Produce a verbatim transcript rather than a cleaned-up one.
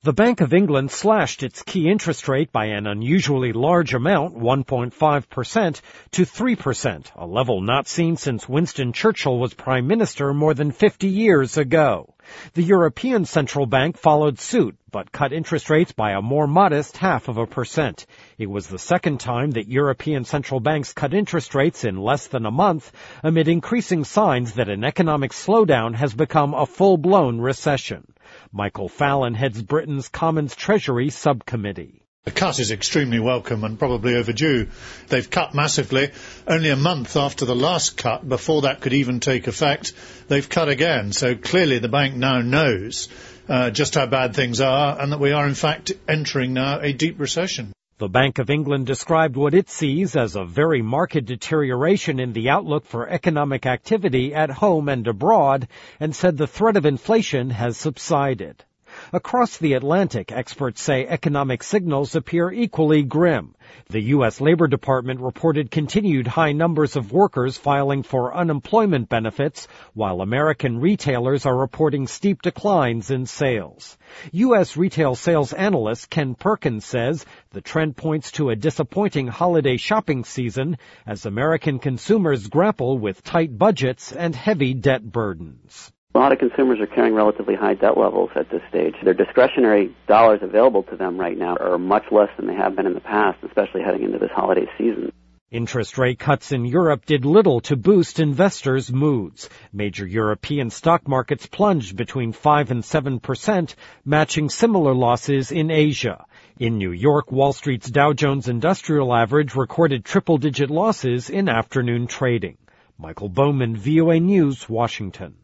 The Bank of England slashed its key interest rate by an unusually large amount, one point five percent, to three percent, a level not seen since Winston Churchill was Prime Minister more than fifty years ago. The European Central Bank followed suit, but cut interest rates by a more modest half of a percent. It was the second time that European central banks cut interest rates in less than a month, amid increasing signs that an economic slowdown has become a full-blown recession. Michael Fallon heads Britain's Commons Treasury Subcommittee. The cut is extremely welcome and probably overdue. They've cut massively. Only a month after the last cut, before that could even take effect, they've cut again. So clearly the bank now knows uh, just how bad things are and that we are in fact entering now a deep recession. The Bank of England described what it sees as a very marked deterioration in the outlook for economic activity at home and abroad, and said the threat of inflation has subsided. Across the Atlantic, experts say economic signals appear equally grim. The U S Labor Department reported continued high numbers of workers filing for unemployment benefits, while American retailers are reporting steep declines in sales. U S retail sales analyst Ken Perkins says the trend points to a disappointing holiday shopping season as American consumers grapple with tight budgets and heavy debt burdens. A lot of consumers are carrying relatively high debt levels at this stage. Their discretionary dollars available to them right now are much less than they have been in the past, especially heading into this holiday season. Interest rate cuts in Europe did little to boost investors' moods. Major European stock markets plunged between five and seven percent, matching similar losses in Asia. In New York, Wall Street's Dow Jones Industrial Average recorded triple-digit losses in afternoon trading. Michael Bowman, V O A News, Washington.